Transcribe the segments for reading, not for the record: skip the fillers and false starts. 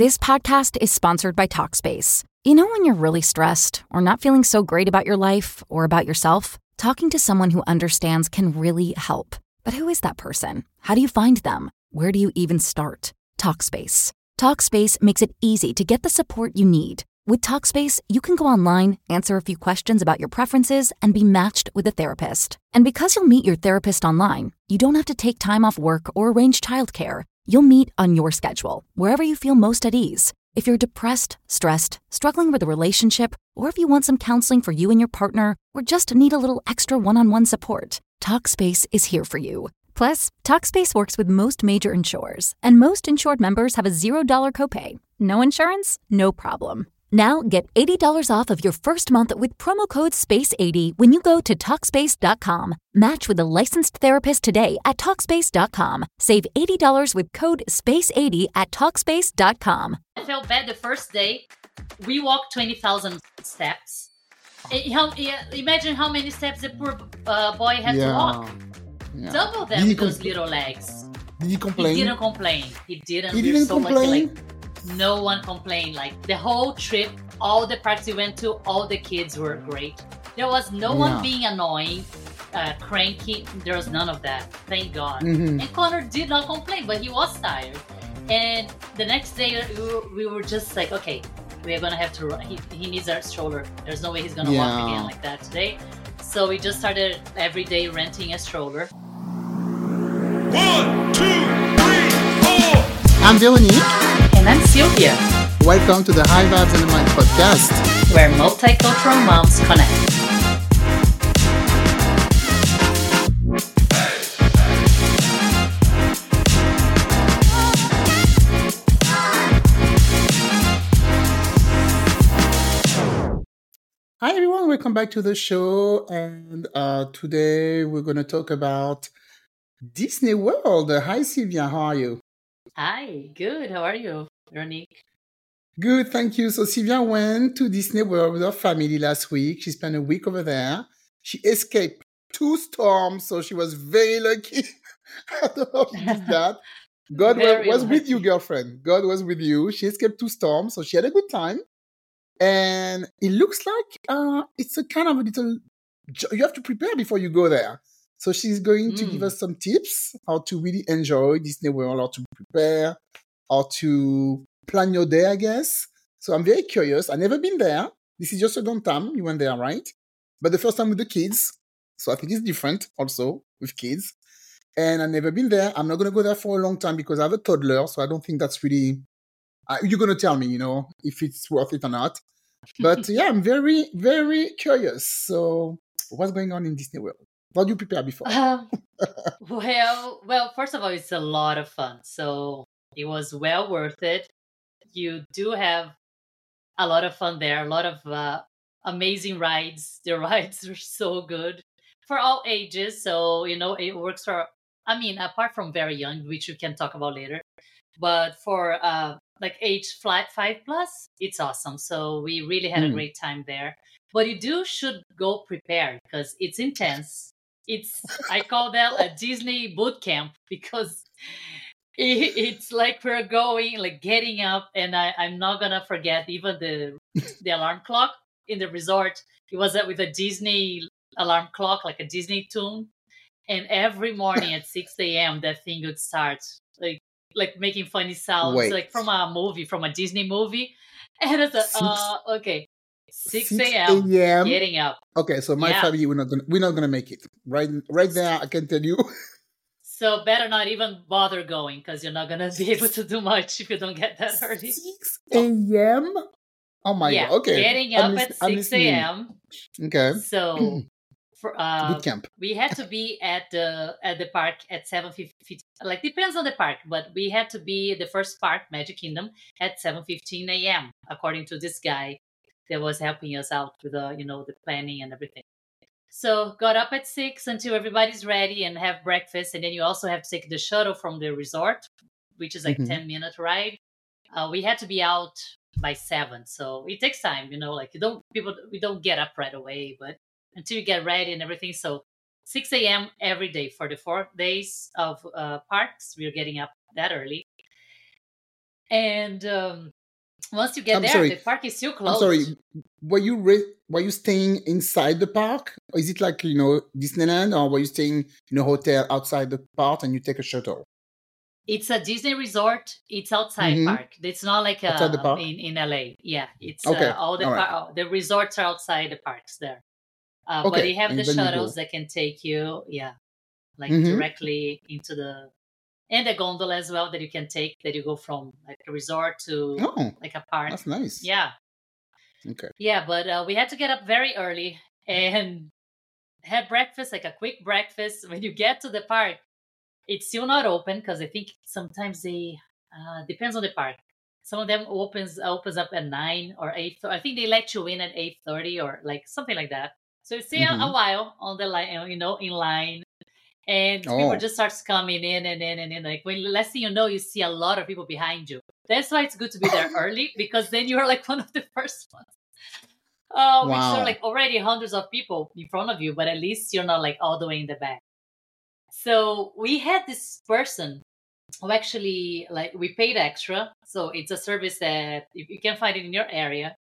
This podcast is sponsored by Talkspace. You know when you're really stressed or not feeling so great about your life or about yourself? Talking to someone who understands can really help. But who is that person? How do you find them? Where do you even start? Talkspace. Talkspace makes it easy to get the support you need. With Talkspace, you can go online, answer a few questions about your preferences, and be matched with a therapist. And because you'll meet your therapist online, you don't have to take time off work or arrange childcare. You'll meet on your schedule, wherever you feel most at ease. If you're depressed, stressed, struggling with a relationship, or if you want some counseling for you and your partner, or just need a little extra one-on-one support, Talkspace is here for you. Plus, Talkspace works with most major insurers, and most insured members have a $0 copay. No insurance? No problem. Now get $80 off of your first month with promo code SPACE80 when you go to Talkspace.com. Match with a licensed therapist today at Talkspace.com. Save $80 with code SPACE80 at Talkspace.com. I felt bad the first day. We walked 20,000 steps. Imagine how many steps the poor boy had to walk. Yeah. Double them with those little legs. Did he complain? He didn't complain. He didn't. He didn't complain? Lucky, no one complained. Like the whole trip, all the parks we went to, all the kids were great. There was no one being annoying, cranky. There was none of that. Thank God. Mm-hmm. And Connor did not complain, but he was tired. And the next day, we were just like, okay, we're going to have to run. He needs our stroller. There's no way he's going to walk again like that today. So we just started every day renting a stroller. 1, 2, 3, 4. I'm Veronique. And I'm Sylvia. Welcome to the High Vibes and the Mind podcast, where multicultural moms connect. Hi everyone, welcome back to the show. And today we're going to talk about Disney World. Hi Sylvia, how are you? Hi, good. How are you, Veronique? Good, thank you. So Sylvia went to Disney World with her family last week. She spent a week over there. She escaped 2 storms, so she was very lucky. I don't know if she did that. God was with you, girlfriend. God was with you. She escaped 2 storms, so she had a good time. And it looks like it's a kind of a little... You have to prepare before you go there. So she's going to give us some tips how to really enjoy Disney World, how to prepare, how to plan your day, I guess. So I'm very curious. I've never been there. This is your second time you went there, right? But the first time with the kids. So I think it's different also with kids. And I've never been there. I'm not going to go there for a long time because I have a toddler. So I don't think that's really... you're going to tell me, if it's worth it or not. But yeah, I'm very, very curious. So what's going on in Disney World? What do you prepare before? Well, first of all, it's a lot of fun. So it was well worth it. You do have a lot of fun there, a lot of amazing rides. The rides are so good for all ages. So, it works for, apart from very young, which we can talk about later. But for like age 5 plus, it's awesome. So we really had a great time there. But you should go prepared because it's intense. I call that a Disney boot camp because it's like we're going, like getting up, and I'm not gonna forget even the alarm clock in the resort. It was with a Disney alarm clock, like a Disney tune, and every morning at 6 a.m. that thing would start like making funny sounds, like from a Disney movie, and it's okay. 6 a.m. getting up. Okay, so my family, we're not gonna make it. Right there, I can tell you. So better not even bother going because you're not gonna be able to do much if you don't get that early. 6 a.m. Oh my God. Okay. Getting up at 6 a.m. Okay. So for boot camp. We had to be at the park at 7:50. Like depends on the park, but we had to be the first park, Magic Kingdom, at 7:15 a.m. according to this guy that was helping us out with the planning and everything. So got up at 6 until everybody's ready and have breakfast, and then you also have to take the shuttle from the resort, which is like 10-minute ride. We had to be out by 7, so it takes time. We don't get up right away, but until you get ready and everything. So 6 a.m. every day for the 4 days of parks, we're getting up that early. And once you get I'm there, sorry. the park is still I'm closed. sorry. Were you staying inside the park? Or is it like, Disneyland, or were you staying in a hotel outside the park and you take a shuttle? It's a Disney resort. It's outside Mm-hmm. park. It's not like Outside the park? in LA. Yeah, it's Okay. all the All right. the resorts are outside the parks there. But Okay. you have And the then you shuttles go. that can take you, like Mm-hmm. directly into and the gondola as well that you can take, that you go from like a resort to Oh, like a park. that's nice. Yeah, Okay. yeah. But we had to get up very early and had breakfast, like a quick breakfast. When you get to the park, it's still not open because I think sometimes they depends on the park. Some of them opens up at 9 or 8. I think they let you in at 8:30 or like something like that. So you stay a Mm-hmm. while on the line, in line, and people Oh, just starts coming in and in and in. Like when last thing you know, you see a lot of people behind you. That's why it's good to be there early, because then you're like one of the first ones. Which are wow. like already hundreds of people in front of you, but at least you're not like all the way in the back. So we had this person who actually, like, we paid extra. So it's a service that if you can find it in your area,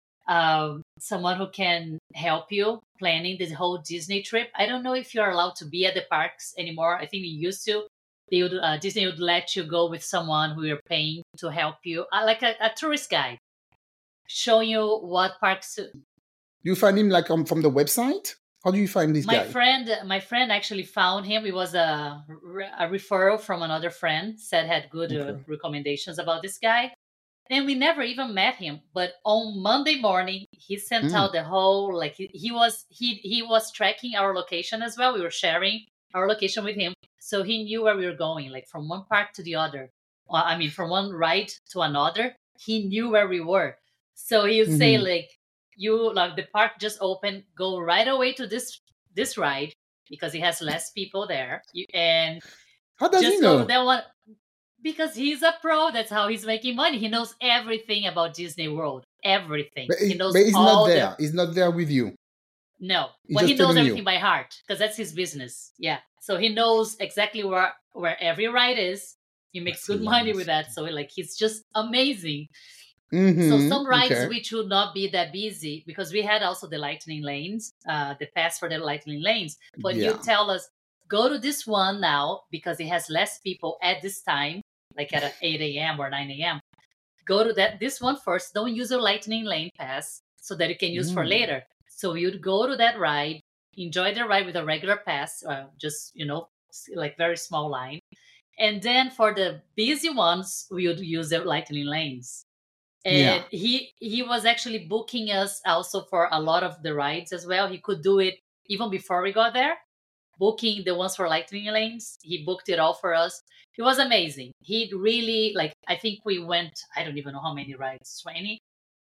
someone who can help you planning this whole Disney trip. I don't know if you're allowed to be at the parks anymore. I think we used to. They would Disney would let you go with someone who you're paying to help you, like a tourist guide, showing you what parks. You find him like from the website? How do you find this My guy? friend actually found him. It was a referral from another friend, said had good Okay. recommendations about this guy. And we never even met him. But on Monday morning, he sent Mm. out the whole, like, he was tracking our location as well. We were sharing our location with him, so he knew where we were going, like from one park to the other. I mean, from one ride to another. He knew where we were. So he would say, Mhm. like, the park just opened, go right away to this ride because it has less people there. And How does he just go to know? that one because he's a pro. That's how he's making money. He knows everything about Disney World. Everything. He knows But he's not all there. the He's not there with you. no. He's Well, he just knows telling everything you. by heart because that's his business. Yeah. So he knows exactly where every ride is. He makes That's good money hilarious. with that. So like he's just amazing. So Mm-hmm. some rides Okay. which would not be that busy, because we had also the lightning lanes, the pass for the lightning lanes. But you Yeah. tell us, go to this one now because it has less people at this time, like at 8 a.m. or 9 a.m. Go to this one first. Don't use your lightning lane pass so that you can use for Mm. later. So you'd go to that ride, enjoy the ride with a regular pass, just like very small line. And then for the busy ones, we would use the lightning lanes. Yeah. And he was actually booking us also for a lot of the rides as well. He could do it even before we got there, booking the ones for lightning lanes. He booked it all for us. It was amazing. He really, like, I think we went, I don't even know how many rides, 20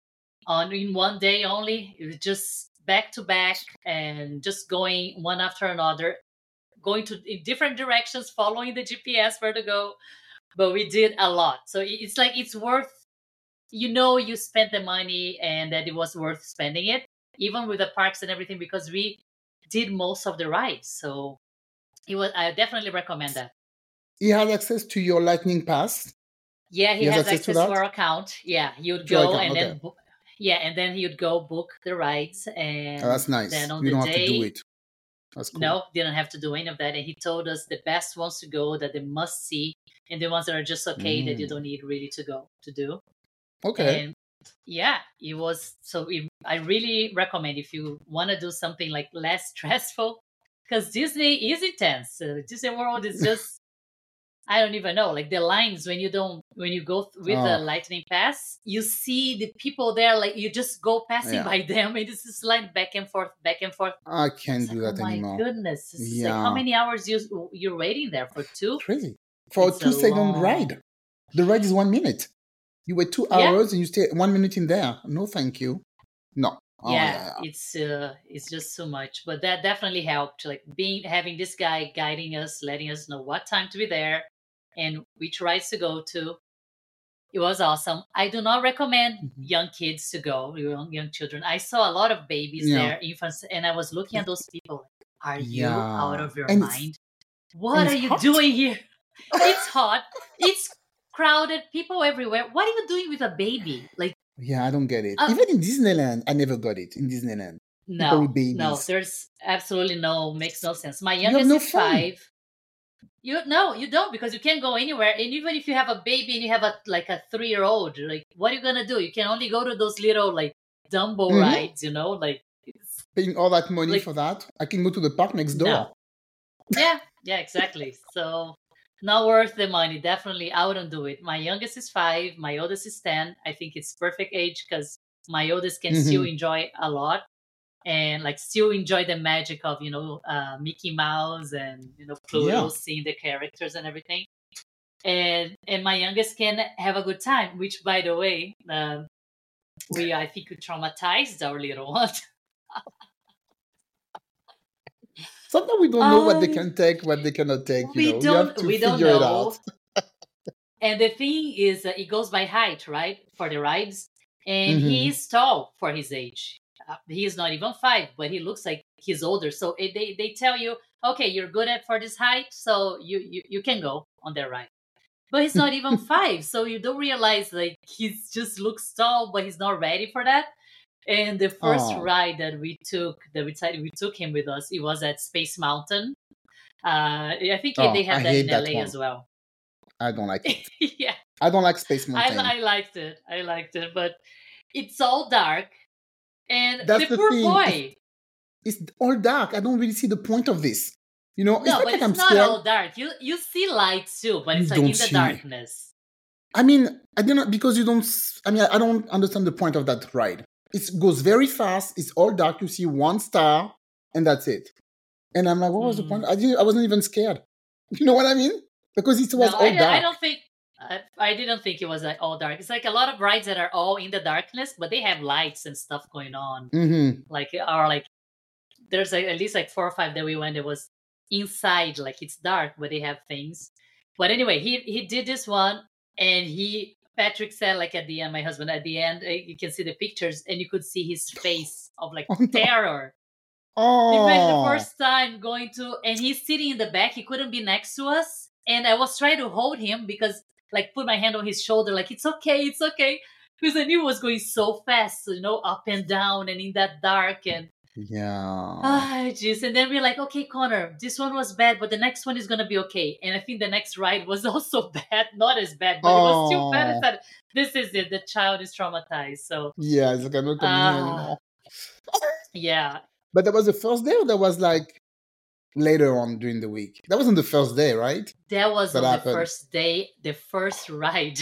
in one day only. It was just back to back and just going one after another, going in different directions, following the GPS where to go. But we did a lot. So it's like, it's worth, you spent the money and that it was worth spending it, even with the parks and everything, because we did most of the rides. So I definitely recommend that. He has access to your Lightning Pass. Yeah, he He has has access to access to that? our account. Yeah, he would To your go account. and Okay. then and then he would go book the rides, Oh, and that's nice. then on You the don't have to do day, it. That's cool. no, didn't have to do any of that. And he told us the best ones to go, that they must see, and the ones that are just okay, that you don't need really to go to do. Okay. And yeah, it was I really recommend if you want to do something like less stressful, because Disney is intense. Disney World is just, I don't even know, like the lines when you go with the Oh, lightning pass, you see the people there, like you just go passing yeah. by them, and it's just line back and forth, back and forth. I can't It's do like, oh that my anymore. goodness, this is like, how Yeah. many hours you're waiting there for? 2? Crazy. For It's a a 2-second long. ride. The ride is 1 minute. You wait 2 Yeah. hours and you stay 1 minute in there. No, thank you. No. Oh, Yeah, yeah. it's just so much, but that definitely helped, like having this guy guiding us, letting us know what time to be there and which rides to go to. It was awesome. I do not recommend Mhm. young kids to go, young children. I saw a lot of babies Yeah. there, infants, and I was looking at those people like, are you out Yeah. of your And mind? What it's are you hot. doing here? It's hot. It's crowded, people everywhere. What are you doing with a baby? Like, Yeah, I don't get it. uh, Even in Disneyland, I never got it. In Disneyland, people with no, babies. there's absolutely makes no sense. My You have youngest no is fun. 5. You don't, because you can't go anywhere. And even if you have a baby and you have a 3-year-old, like, what are you gonna do? You can only go to those little like Dumbo Mhm. rides, like it's Paying all that money like for that. I can go to the park next door. no. Yeah, exactly. So not worth the money. Definitely, I wouldn't do it. My youngest is 5. My oldest is 10. I think it's perfect age because my oldest can still Mhm. enjoy a lot and like still enjoy the magic of Mickey Mouse and Pluto, Yeah. seeing the characters and everything. And my youngest can have a good time. Which, by the way, I think we traumatized our little one. Sometimes we don't know what they Um, can take, what they cannot take. we You have to don't figure it out. know. And the thing is, it goes by height, right? For the rides. And Mhm. he's tall for his age. He is not even 5, but he looks like he's older. So they tell you, okay, you're good at for this height, so you can go on that ride. But he's not even 5, so you don't realize like he just looks tall, but he's not ready for that. And the first Oh, ride that we decided we took him with us, it was at Space Mountain. I think they I have that hate in that LA one. as well. I don't like it. Yeah. I don't like Space Mountain. I liked it. But it's all dark. And That's the the poor thing. boy. It's all dark. I don't really see the point of this. It's No, not but like it's I'm not scared. all dark. You see lights too, but You it's like don't in the see. darkness. I mean, I don't know because you don't. I mean, I don't understand the point of that ride. It goes very fast. It's all dark. You see one star, and that's it. And I'm like, what was the point? I wasn't even scared. You know what I mean? Because it was No, all I dark. don't think. I didn't think it was like all dark. It's like a lot of rides that are all in the darkness, but they have lights and stuff going on. Mm-hmm. Like there's at least like 4 or 5 that we went. It was inside, like it's dark, but they have things. But anyway, he did this one, and Patrick said like at the end, my husband at the end, you can see the pictures, and you could see his face of like Oh, no. terror. Oh. Imagine the first time going to, and he's sitting in the back. He couldn't be next to us, and I was trying to hold him because, like, put my hand on his shoulder, like it's okay, because I knew it was going so fast, up and down and in that dark and. Yeah. Jeez. And then we're like, okay, Connor, this one was bad, but the next one is gonna be okay. And I think the next ride was also bad, not as bad, but it was still bad. I Oh. said, this is it. The child is traumatized. So Yeah, it's like I'm not coming here anymore. yeah. But that was the first day, or that was like later on during the week? That wasn't the first day, right? That was That on happened. the first day, the first ride.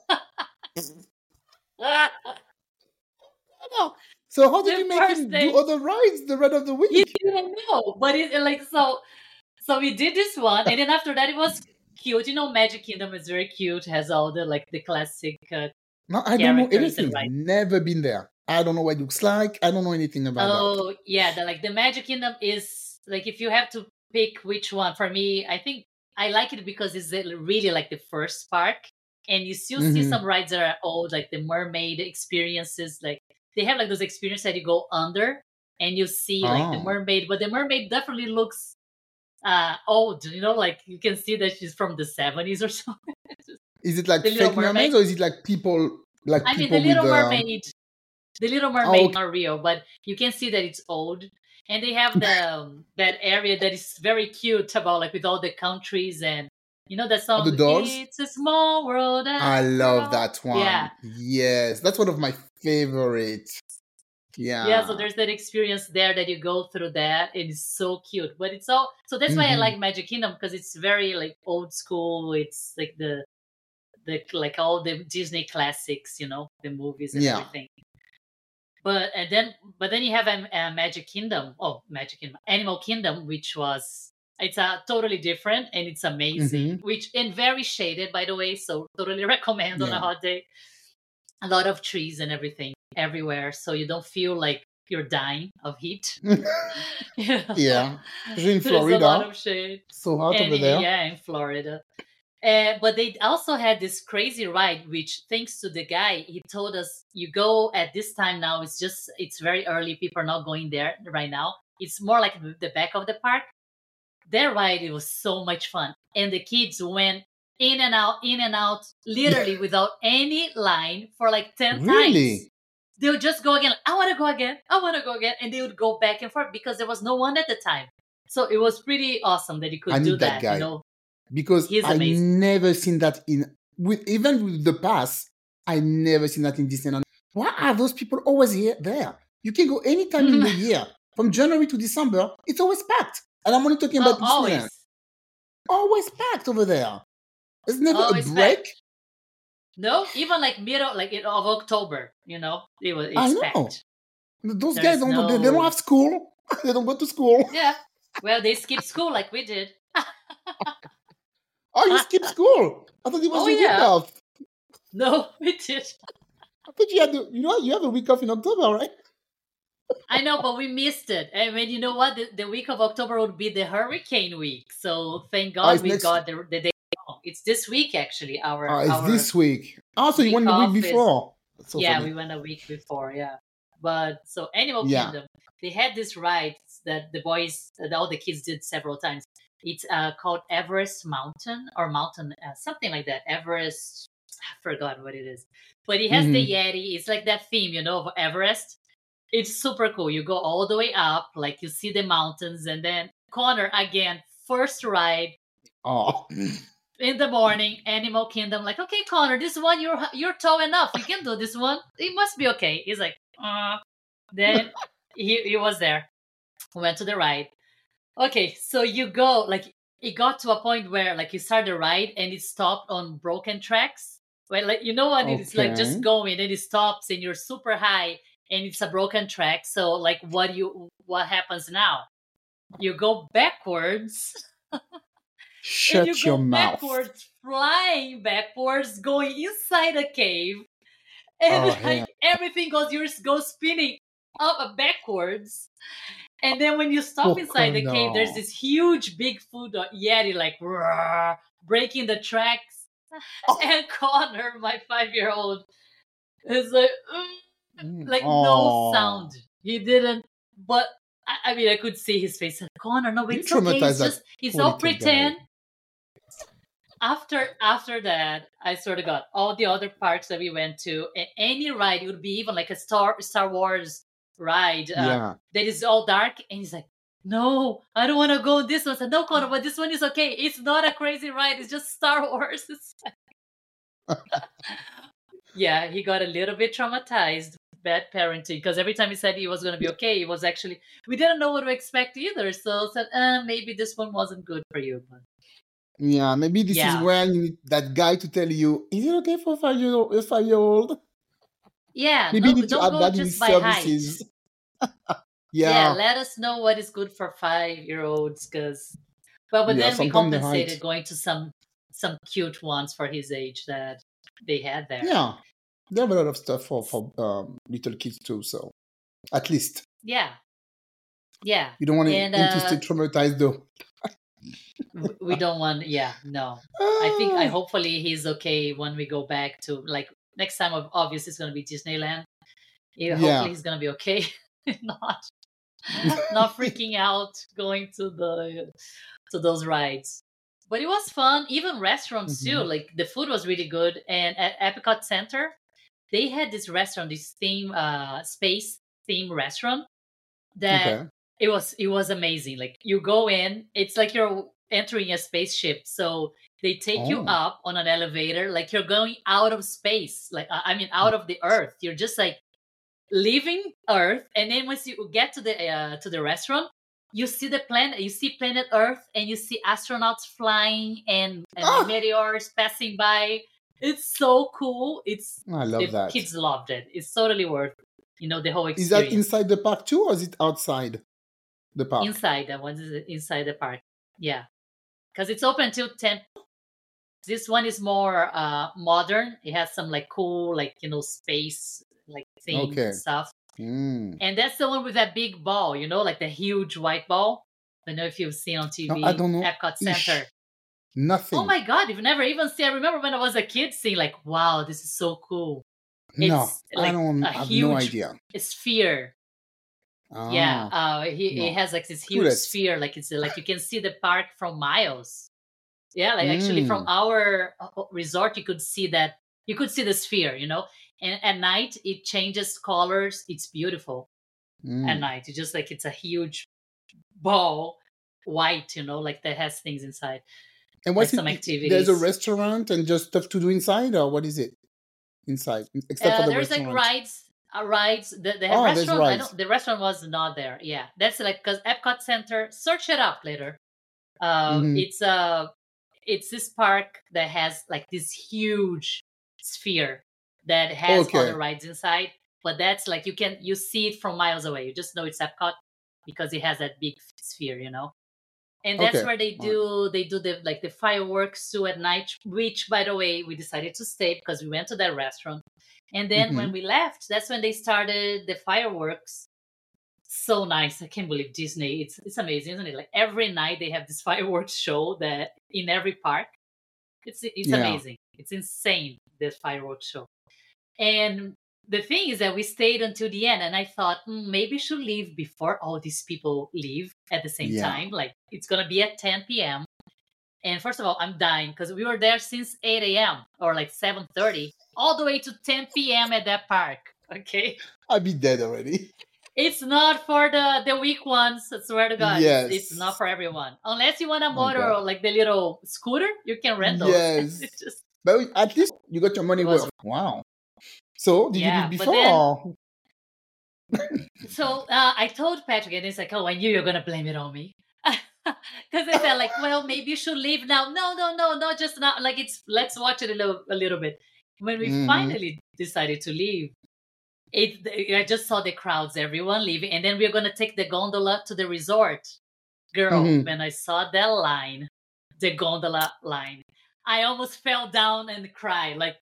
So how did The you make first him day. do other rides the rest of the He week? didn't know, but it like so we did this one, and then after that it was cute. Magic Kingdom is very cute, has all the classic No, I don't know characters and anything. rides. Never been there. I don't know what it looks like. I don't know anything about that. Oh yeah, the Magic Kingdom is like, if you have to pick which one, for me, I think I like it because it's really like the first park, and you still see Mhm. some rides that are old, like the mermaid experiences. Like they have like those experiences that you go under and you see like the Oh. mermaid, but the mermaid definitely looks old. Like you can see that she's from the 70s or something. Is it like The Little fake mermaids, or is it like people I mean, the with Little Mermaid. The Little Oh, Mermaid okay. not real, but you can see that it's old. And they have that area that is very cute about like with all the countries and that song. the dolls? It's a small world. I love that one. Yeah. Yes, that's one of my favorites. Yeah. Yeah, so there's that experience there that you go through that. It is so cute. But it's all so that's why I Mhm. like Magic Kingdom, because it's very like old school. It's like the like all the Disney classics, the movies and Yeah. everything. But then you have Magic Kingdom. Oh, Magic Kingdom, Animal Kingdom, which was it's totally different and it's amazing. And very shaded, by the way. So totally recommend on a Yeah. hot day. A lot of trees and everything everywhere, so you don't feel like you're dying of heat. Yeah. Especially in There's a lot Florida. of shade. So hot And over there. yeah, in Florida. But they also had this crazy ride, which thanks to the guy, he told us, you go at this time now. It's very early. People are not going there right now. It's more like the back of the park. Their ride, it was so much fun. And the kids went in and out, literally without any line for like 10 times. Really? They would just go again. I want to go again. I want to go again. And they would go back and forth because there was no one at the time. So it was pretty awesome that he could I do need that that, guy. you know. Because He's I amazing. never seen that even with the pass, I never seen that in Disneyland. Why are those people always there? You can go anytime in the year. From January to December, it's always packed. And I'm only talking about Disneyland. Always packed over there. There's never Always a break. packed. No, even like middle, like of October, you know, it's I know. packed. Those There's guys they don't have school. They don't go to school. Yeah. Well, they skip school like we did. Oh, you skipped school. I thought it was your week off. No, we did. I thought you had you have a week off in October, right? I know, but we missed it. I mean, you know what? The week of October would be the hurricane week. So thank God we got the day off. It's this week, actually. It's this week. Oh, so you went the week before. So yeah, funny. We went a week before, yeah. But so Animal Kingdom, they had this ride that all the kids did several times. It's called Everest Mountain or Mountain, something like that. Everest, I forgot what it is. But it has the Yeti. It's like that theme, you know, of Everest. It's super cool. You go all the way up, like you see the mountains, and then Connor again, first ride. Oh. In the morning, Animal Kingdom, like, okay, Connor, this one you're tall enough. You can do this one. It must be okay. He's like, Then he was there. Went to the ride. Okay, so you go, like, it got to a point where, like, you start the ride and it stopped on broken tracks. Well, like, you know what? It's like just going and it stops and you're super high and it's a broken track. So, like, what happens now? You go backwards. Shut and you your go mouth. Backwards, flying backwards, going inside a cave. And everything goes spinning up backwards. And then when you stop inside the cave, there's this huge Bigfoot Yeti, like, roar, breaking the tracks. And Connor, my 5-year-old, is like no sound. He didn't, but I mean, I could see his face. Like, Connor, no, it's okay. It's just, he's all pretend. After that, I sort of got all the other parks that we went to. Any ride, it would be even like a Star Wars ride that is all dark. And he's like, no, I don't want to go on this one. I said, no, Connor, but this one is okay. It's not a crazy ride. It's just Star Wars. Yeah, he got a little bit traumatized. Bad parenting, because every time he said he was going to be okay, it was actually, we didn't know what to expect either. So said, maybe this one wasn't good for you. But yeah, maybe this is where you need that guy to tell you, is it okay for a 5-year-old? Yeah, maybe you need don't to add go that just in by services. Yeah, let us know what is good for 5-year-olds, but then we compensated going to some cute ones for his age that they had there. Yeah, they have a lot of stuff for little kids too, so at least. Yeah. You don't want him to stay traumatized though. We don't want, no. I hopefully he's okay when we go back to, like, next time, obviously it's going to be Disneyland. Hopefully he's going to be okay. not freaking out going to those rides. But it was fun. Even restaurants too. Like, the food was really good. And at Epcot Center, they had this restaurant, this space theme restaurant that it was amazing. Like, you go in, it's like you're entering a spaceship. So they take you up on an elevator, like you're going out of space. Like, out of the Earth. You're just like leaving Earth, and then once you get to the restaurant, you see the planet. You see planet Earth, and you see astronauts flying and meteors passing by. It's so cool. I love that. Kids loved it. It's totally worth, the whole experience. Is that inside the park too, or is it outside the park? Inside. That one is inside the park. Yeah, because it's open till 10. This one is more modern. It has some like cool, like, space, like, theme stuff. And that's the one with that big ball, like the huge white ball. I don't know if you've seen on TV. No, I don't know. Epcot Center. Nothing. Oh my God, you've never even seen. I remember when I was a kid seeing, like, wow, this is so cool. No, it's like I have no idea. Sphere. Yeah, it has like this huge sphere, like it's like you can see the park from miles. Yeah, like actually from Mm. our resort, you could see the sphere, and at night it changes colors. It's beautiful at Mm. night. It's just like it's a huge ball, white, like that has things inside, And like what's it? some There's a activities. restaurant and just stuff to do inside, or what is it inside, except for the There's like restaurant? rides. They have Oh, there's restaurant. I rides. don't. The restaurant was not there. Yeah, that's like because Epcot Center. Search it up later. Mm-hmm. It's this park that has like this huge sphere that has Okay. other rides inside, but that's like you see it from miles away. You just know it's Epcot because it has that big sphere, and that's Okay. where they All do the fireworks too at night, which by the way we decided to stay because we went to that restaurant. And right. then when we left, that's when they started the fireworks. So nice. I can't believe Disney. It's amazing, isn't it? Like every night they have this fireworks show that in every park. It's Yeah. amazing. It's insane, this fireworks show. And the thing is that we stayed until the end, and I thought maybe we should leave before all these people leave at the same Yeah. time. Like it's gonna be at 10 p.m. And first of all, I'm dying because we were there since 8 a.m. or like 7:30, all the way to 10 p.m. at that park. Okay, I'd be dead already. it's not for the weak ones. I swear to God, it's not Yes. for everyone. Unless you want a Oh motor God. or like the little scooter, you can rent those. Yes. It's just But at least you got your money it was worth. Wow. So did you leave yeah. But before? then Or? so I told Patrick, and he's like, "Oh, I knew you were gonna blame it on me." Because I said, like, well, maybe you should leave now. No, just now. Like, let's watch it a little bit. When we Mm-hmm. finally decided to leave, I just saw the crowds, everyone leaving, and then we were gonna take the gondola to the resort. Girl, Mm-hmm. when I saw that line, the gondola line, I almost fell down and cried. Like,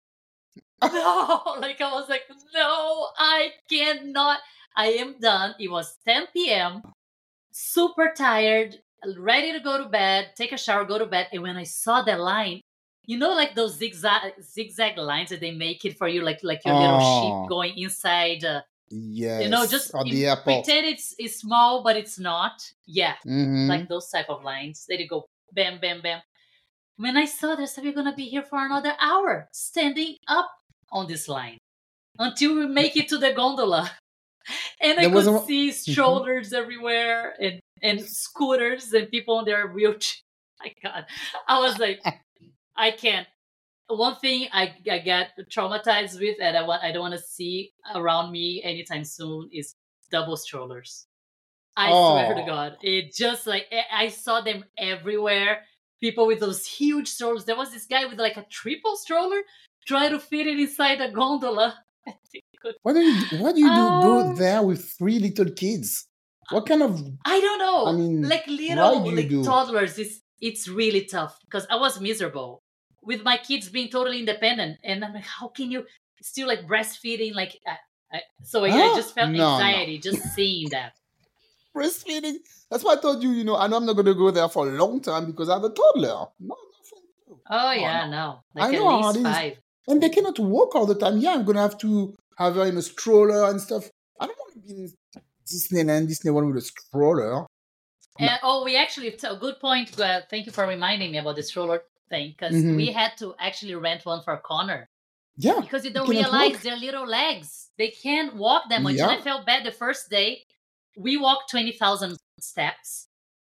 no, like I was like, no, I cannot. I am done. It was 10 p.m. Super tired, ready to go to bed, take a shower, go to bed. And when I saw the line, like those zigzag lines that they make it for you, like your little sheep Oh, going inside. yes. Just At the airport. pretend it's small, but it's not. Yeah, Mm-hmm. like those type of lines. They go bam, bam, bam. When I saw this, we're gonna be here for another hour, standing up on this line until we make it to the gondola. And I There was could a. see Mhm. strollers everywhere and scooters and people on their wheelchair. My God, I was like, I can't. One thing I got traumatized with, and I don't want to see around me anytime soon is double strollers. I swear to Oh. God, it just like I saw them everywhere. People with those huge strollers. There was this guy with like a triple stroller trying to fit it inside a gondola. What do you do go Um, there with 3 little kids? What kind of, I don't know. I mean, Like ride little, do you like do? toddlers, it's really tough because I was miserable with my kids being totally independent, and I'm like, how can you still like breastfeeding? Like, so I Huh? just felt No. anxiety just seeing that. Breastfeeding. That's why I told you, I know I'm not going to go there for a long time because I have a toddler. No, thank you. Oh Oh, yeah, no. no, I like at know how least it is. 5. And they cannot walk all the time. Yeah, I'm going to have to have her in a stroller and stuff. I don't want to be in Disney World with a stroller. No. And we actually a good point. Thank you for reminding me about the stroller thing because Mhm. we had to actually rent one for Connor Yeah. because you You don't cannot realize walk. their little legs. They can't walk that much. And I Yeah. felt bad the first day. We walked 20,000 steps.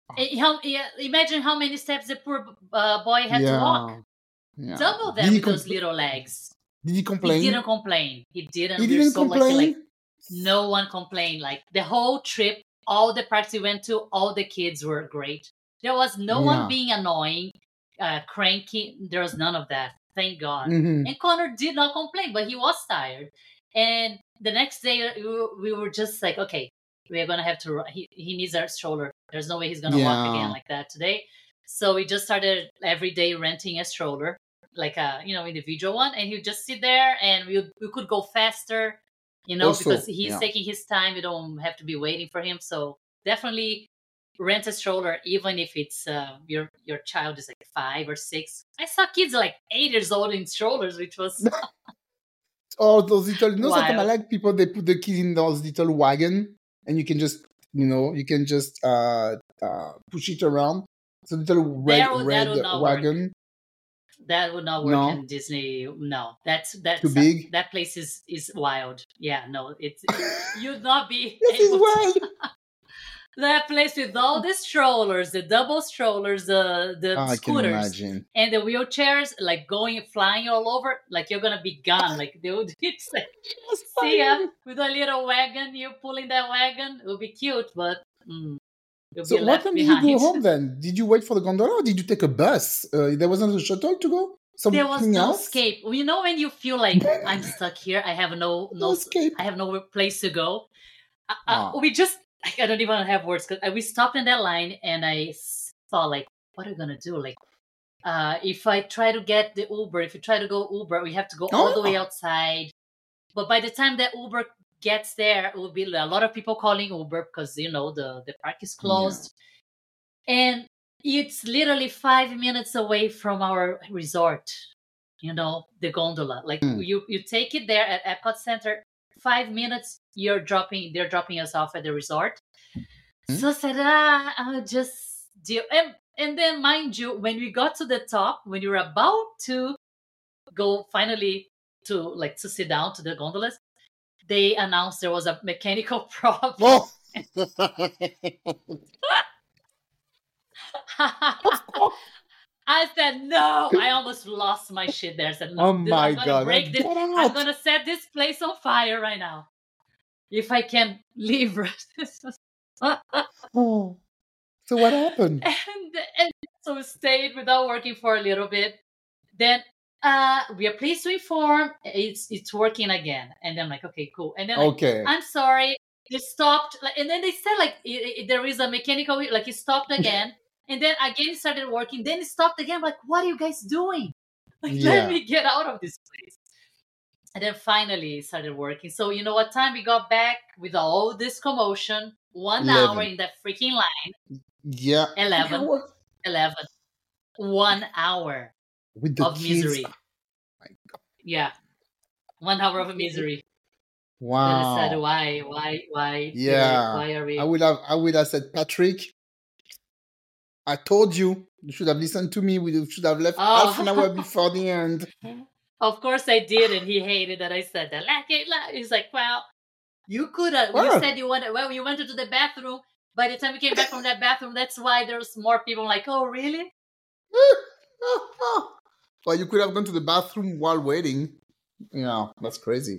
Imagine how many steps the poor boy had to walk. Yeah. Double Did that he with those little legs. Did he He complain? didn't complain. He didn't. He We're didn't so lucky. Like complain? no one complained. Like the whole trip, all the parks we went to, all the kids were great. There was no one Yeah. being annoying, cranky. There was none of that. Thank God. Mhm. And Connor did not complain, but he was tired. And the next day, we were just like, okay, we're gonna have to. He needs our stroller. There's no way he's gonna walk again Yeah. like that today. So we just started every day renting a stroller, like a individual one, and he would just sit there, and we could go faster, Also, because he's yeah. taking his time. You don't have to be waiting for him. So definitely rent a stroller, even if it's your child is like 5 or 6. I saw kids like 8 years old in strollers, which was Or those little, sometimes I wild. like people, they put the kids in those little wagon and you can just, push it around. It's a little red That would not work. wagon. That would not work No, in Disney. No, too big. that place is wild. Yeah, no, it's you'd not be This is able to. wild. That place with all the strollers, the double strollers, the I can scooters, imagine. and the wheelchairs, like flying all over, like you're gonna be gone. Like they would, it's like, That's see ya funny. with a little wagon, you pulling that wagon. It would be cute, but you'll So be what left time did you go behind. home then? Did you wait for the gondola or did you take a bus? There wasn't a shuttle to go? There was Something no else? escape. You know when you feel like I'm stuck here, I have No escape. I have no place to go. Ah. We just, I don't even have words. 'Cause we stopped in that line and I thought, like, what are we gonna do? Like, if I try to get the Uber, if you try to go Uber, we have to go all the way Oh, outside. But by the time that Uber gets there, it will be a lot of people calling Uber because the park is yeah. closed, and it's literally 5 minutes away from our resort. The gondola. Like Hmm. you take it there at Epcot Center. 5 minutes, they're dropping us off at the resort. Hmm? So I said, I'll just deal. And then, mind you, when we got to the top, when you were about to go finally to sit down to the gondolas, they announced there was a mechanical problem. Oh, of course. I said, no, I almost lost my shit there. I said, Oh no, my I'm going to God. break this. Get I'm out. going to set this place on fire right now. If I can leave. Oh. So what happened? and so we stayed without working for a little bit. Then we are pleased to inform it's working again. And then I'm like, okay, cool. And then Okay. I'm sorry, it stopped. And then they said there is a mechanical, it stopped again. And then again it started working. Then it stopped again. I'm like, what are you guys doing? Let Yeah. me get out of this place. And then finally it started working. So you know what time we got back with all this commotion? 1 hour 11. in that freaking line. Yeah. 11. What? 11. 1 hour With the of kids. misery. Oh my God. Yeah. 1 hour of misery. Then I said, Wow. why Yeah. why are we? I would have said, Patrick, I told you. You should have listened to me. We should have left half an hour Oh, before the end. of course I did, and he hated that I said that. He's like, well, you could have. You Well, said you went to the bathroom. By the time you came back from that bathroom, that's why there's more people. Like, oh, really? well, you could have gone to the bathroom while waiting. Yeah, that's crazy.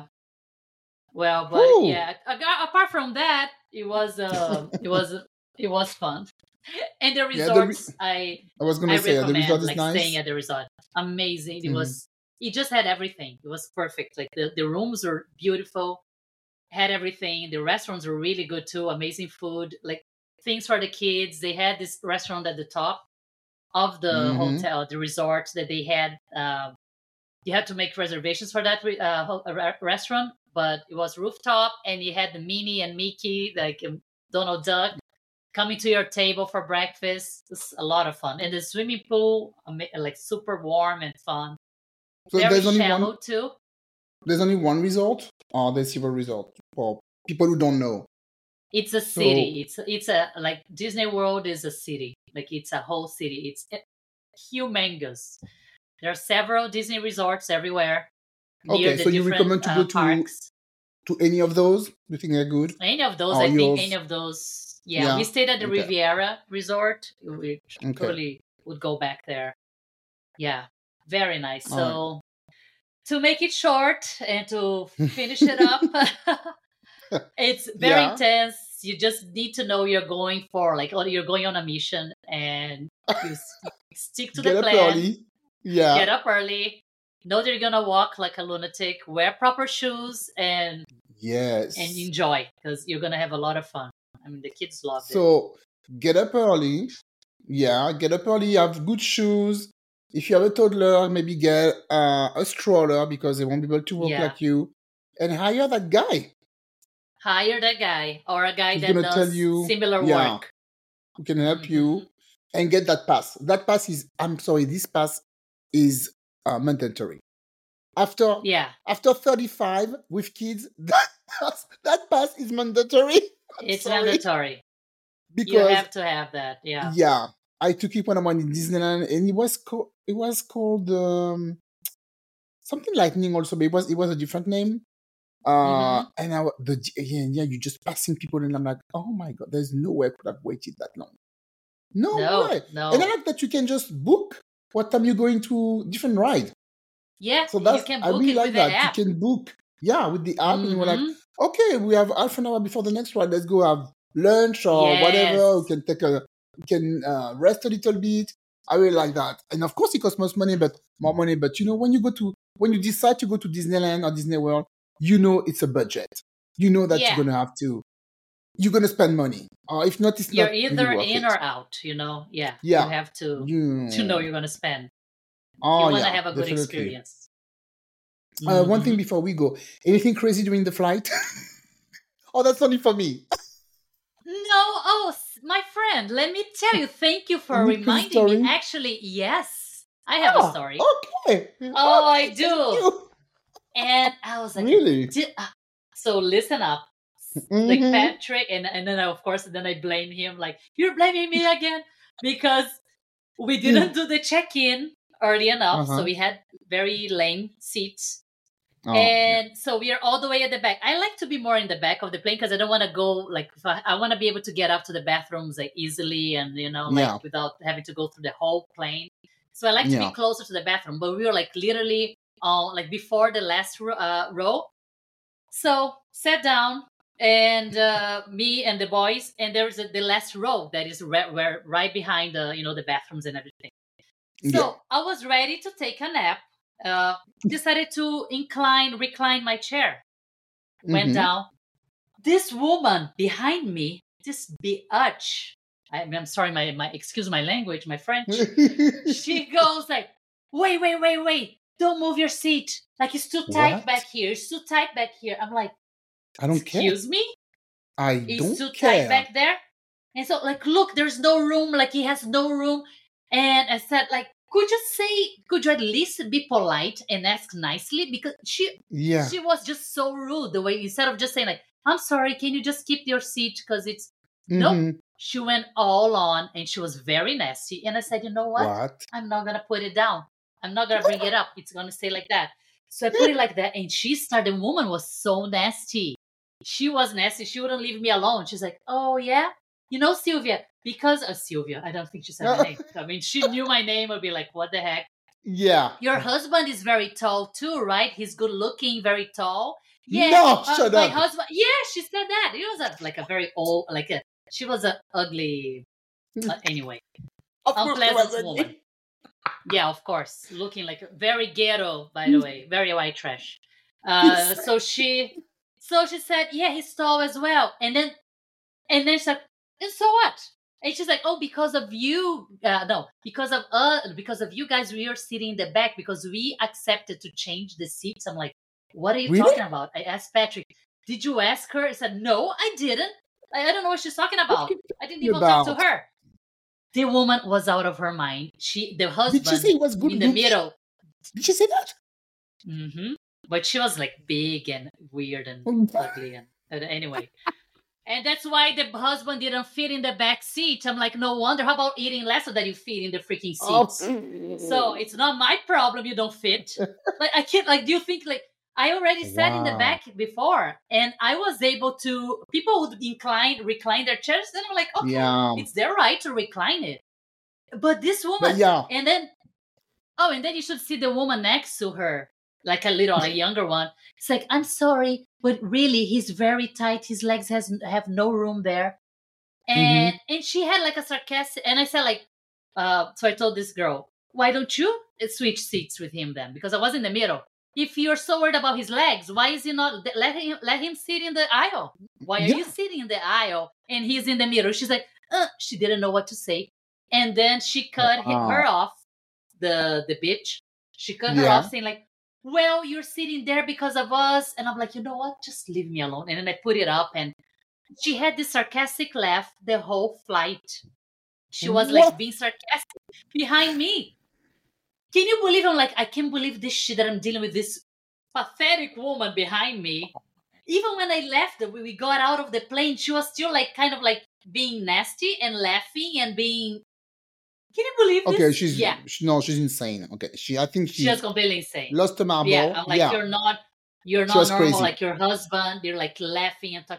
Well, but Whew. yeah. Apart from that, it was fun. And the Yeah, the resorts, I was gonna say the recommend resort is staying nice. at the resort. Amazing. Mhm. It just had everything. It was perfect. Like the rooms were beautiful, had everything. The restaurants were really good too. Amazing food, like things for the kids. They had this restaurant at the top of the Mhm. hotel, the resort that they had. You had to make reservations for that restaurant, but it was rooftop, and you had the Minnie and Mickey, like Donald Duck, coming to your table for breakfast. It's a lot of fun. And the swimming pool, like super warm and fun. So Very there's only shallow one. too. There's only one resort, or there's several resorts for people who don't know. It's a So city. It's a like Disney World is a city. Like it's a whole city. It's humongous. There are several Disney resorts everywhere near okay, the so you different recommend to go parks. to any of those? You think they're good? Any of those, Or I think yours? any of those. Yeah, we Yeah. stayed at the Okay. Riviera Resort. We Okay. totally would go back there. Yeah, very nice. All right. So to make it short and to finish it up, it's very Yeah. intense. You just need to know you're going for you're going on a mission, and you stick to Get the up plan. early. Yeah. Get up early. Know that you're gonna walk like a lunatic. Wear proper shoes and Yes. enjoy, because you're gonna have a lot of fun. I mean, the kids loved it. So get up early. Yeah, get up early. Have good shoes. If you have a toddler, maybe get a stroller because they won't be able to walk Yeah. like you. And hire that guy Hire that guy or a guy who's that gonna tell does you, similar yeah, work. who can help Mhm. you and get that pass. That pass is, I'm sorry, this pass is mandatory. After Yeah, 35 with kids, that pass is mandatory. I'm it's sorry. mandatory. You Because have to have that. Yeah. yeah, I took it when I went in Disneyland, and it was called something lightning also, but it was a different name. Mm-hmm. And you're just passing people, and I'm like, oh my god, there's no way I could have waited that long. No No, way. And I no. like that you can just book what time you're going to different ride. Yeah, So you can I book really it like with the that. app. You can book, with the app, and you're like, Mm-hmm. okay, we have half an hour before the next ride. Let's go have lunch or whatever. Yes. We can rest a little bit. I really like that. And of course, it costs more money. But when you decide to go to Disneyland or Disney World, it's a budget. You know that Yeah. you're gonna spend money, or if not, it's You're not really either worth in it. or out, Yeah. You Yeah. have to You, know you're gonna spend. If you oh want to yeah, have a good definitely. experience. One thing Mm-hmm. before we go, anything crazy during the flight? Oh, that's only for me. No, my friend, let me tell you, thank you for Any crazy reminding me. story? Actually, yes, I have a story. Okay. Oh, I Okay, thank do. you. And I was like, Really? so listen up. Like Mm-hmm. Patrick, and then of course, then I blame him, like, you're blaming me again because we didn't do the check-in early enough, so we had very lame seats. Oh, yeah. And so we are all the way at the back. I like to be more in the back of the plane because I don't want to go, like, I want to be able to get up to the bathrooms like easily and, Yeah. without having to go through the whole plane. So I like to be Yeah. closer to the bathroom, but we were like literally like before the last row. So sat down, and me and the boys, and there's the last row that is right behind the bathrooms and everything. So Yeah. I was ready to take a nap. Decided to recline my chair. Went Mhm. down. This woman behind me, this bitch. I'm sorry, my excuse my language, my French. She goes like, wait, don't move your seat. Like, it's too tight What? back here. It's too tight back here. I'm like, I don't care. excuse me? I It's don't too care. tight back there. And so, like, look, there's no room. Like, he has no room. And I said, like, could you at least be polite and ask nicely? Because Yeah. she was just so rude. The way, instead of just saying like, I'm sorry, can you just keep your seat? Because it's, nope. Mhm. She went all on, and she was very nasty. And I said, you know what? What? I'm not going to put it down. I'm not going to bring it up. It's going to stay like that. So I put it like that. And the woman was so nasty. She was nasty. She wouldn't leave me alone. She's like, oh, yeah? Sylvia, because of Sylvia, I don't think she said my name. I mean, she knew my name. I'd be like, what the heck? Yeah. Your husband is very tall too, right? He's good looking, very tall. Yeah. No, shut my up. husband. Yeah, she said that. He was like a very old, she was an ugly, anyway, Of course she unpleasant was woman. Yeah, of course. Looking like very ghetto, by the way. Very white trash. So she said, yeah, he's tall as well. And then she's like, and so what? And she's like, oh, because of you, because of you guys, we are sitting in the back because we accepted to change the seats. I'm like, what are you Really? talking about? I asked Patrick, did you ask her? I said, no, I didn't. I don't know what she's talking about. I didn't even talk to about? her. The woman was out of her mind. The husband, Did she say it was good in the looking? middle. Did she say that? Mm-hmm. But she was like big and weird and ugly. And anyway. And that's why the husband didn't fit in the back seat. I'm like, no wonder. How about eating less so that you fit in the freaking seats? So it's not my problem you don't fit. Like, I can't, like, do you think, like, I already sat in the Wow. back before, and I was able to, people would recline their chairs, and I'm like, okay, Yeah. it's their right to recline it. But this woman, But yeah. and then you should see the woman next to her, like a younger one. It's like, I'm sorry, but really, he's very tight. His legs have no room there. And she had like a sarcastic, and I said like, so I told this girl, why don't you switch seats with him then? Because I was in the middle. If you're so worried about his legs, why is he not let him sit in the aisle? Why are you sitting in the aisle and he's in the middle? She's like, she didn't know what to say. And then she cut her off, the bitch. She cut her off saying like, well, you're sitting there because of us. And I'm like, you know what? Just leave me alone. And then I put it up, and she had this sarcastic laugh the whole flight. She was like being sarcastic behind me. Can you believe? I'm like, I can't believe this shit that I'm dealing with this pathetic woman behind me. Even when I left, we got out of the plane, she was still like kind of like being nasty and laughing and being Can you believe this? Okay, Yeah, she's insane. Okay, I think she was completely insane. lost a marble. Yeah, I'm like, yeah. you're not She was normal crazy. like your husband. You're like laughing and talk.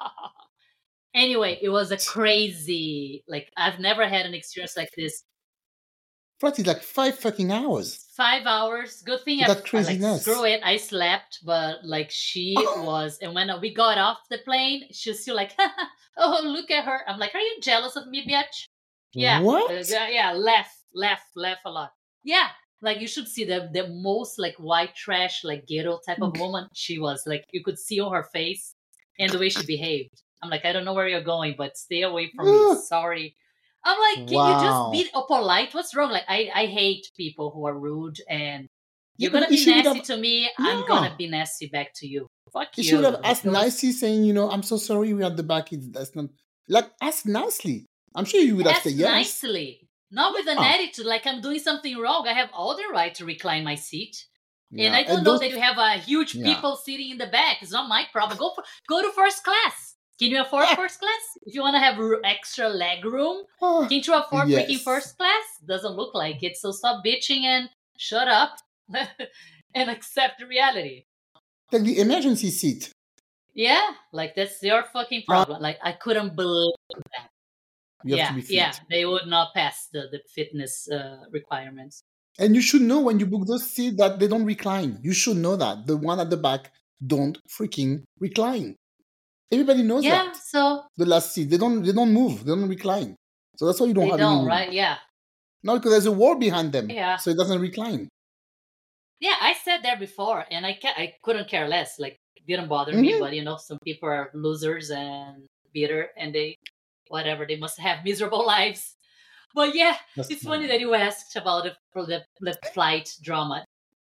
Anyway, it was a crazy, like, I've never had an experience like this. Flight is like 5 fucking hours. 5 hours. Good thing That I like, craziness. screw it. I slept, but like she was, and when we got off the plane, she was still like, oh, look at her. I'm like, are you jealous of me, bitch? Yeah. What? Yeah, laugh a lot. Yeah. Like you should see the most like white trash, like ghetto type of woman she was. Like you could see on her face and the way she behaved. I'm like, I don't know where you're going, but stay away from me. Sorry. I'm like, can you just be polite? What's wrong? Like, I hate people who are rude, and you're gonna be nasty to me. I'm gonna be nasty back to you. Fuck you. You should have asked nicely, saying, I'm so sorry, we're at the back. That's not like ask nicely. I'm sure you would have said yes. Nicely, not with an attitude like I'm doing something wrong. I have all the right to recline my seat. Yeah. And I don't know that you have huge people sitting in the back. It's not my problem. Go to first class. Can you afford first class? If you want to have extra leg room, can't you afford freaking first class? Doesn't look like it. So stop bitching and shut up and accept the reality. Like the emergency seat. Yeah, like that's your fucking problem. Like I couldn't believe that. You have to be fit. Yeah, they would not pass the fitness requirements. And you should know when you book those seats that they don't recline. You should know that. The one at the back don't freaking recline. Everybody knows that. Yeah, so the last seat, they don't move, they don't recline. So that's why you don't have any room. Right? Yeah. No, because there's a wall behind them. Yeah. So it doesn't recline. Yeah, I sat there before and I couldn't care less. Like it didn't bother me, but some people are losers and bitter and they must have miserable lives. But yeah, it's funny that you asked about the flight drama.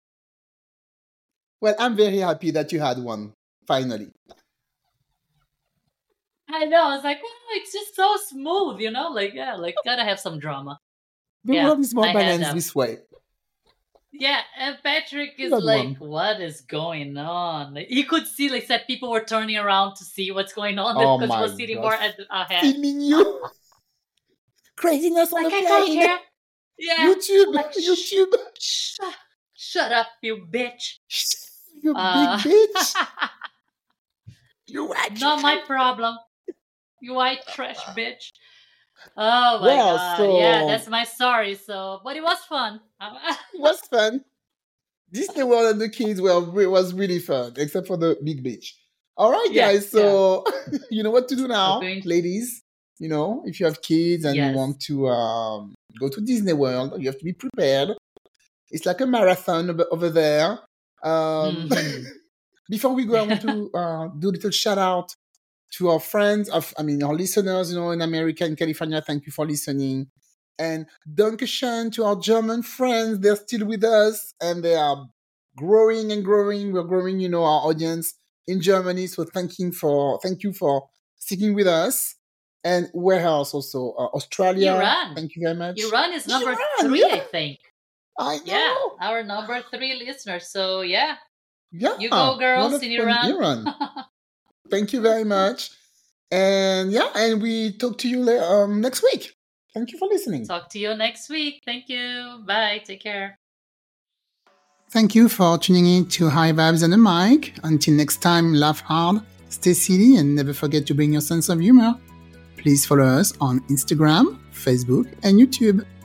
Well, I'm very happy that you had one, finally. I know. I was like, it's just so smooth, like, gotta have some drama. The world is more balanced this way. Yeah, and Patrick is like, what is going on? He could see, like, that people were turning around to see what's going on because he was sitting more ahead. Filming you. Craziness on the plane. I don't care. Yeah. YouTube. Shut up, you bitch. You big bitch. You white Not my problem. You white trash bitch. Oh my god. So, yeah, that's my story. But it was fun. It was fun. Disney World and the kids was really fun, except for the big bitch. All right, guys. So you know what to do now, ladies. If you have kids and you want to go to Disney World, you have to be prepared. It's like a marathon over there. Before we go, I want to do a little shout out to our friends, our listeners, in America and California. Thank you for listening. And Dankeschön to our German friends. They're still with us and they are growing and growing. We're growing, our audience in Germany. So thank you for sticking with us. And where else also? Australia. Iran. Thank you very much. Iran is number 3, I think. I know. Yeah, our number 3 listener. So yeah. You go, girls, in Iran. Thank you very much. And and we talk to you next week. Thank you for listening. Talk to you next week. Thank you. Bye. Take care. Thank you for tuning in to High Vibes and a Mic. Until next time, laugh hard, stay silly, and never forget to bring your sense of humor. Please follow us on Instagram, Facebook, and YouTube.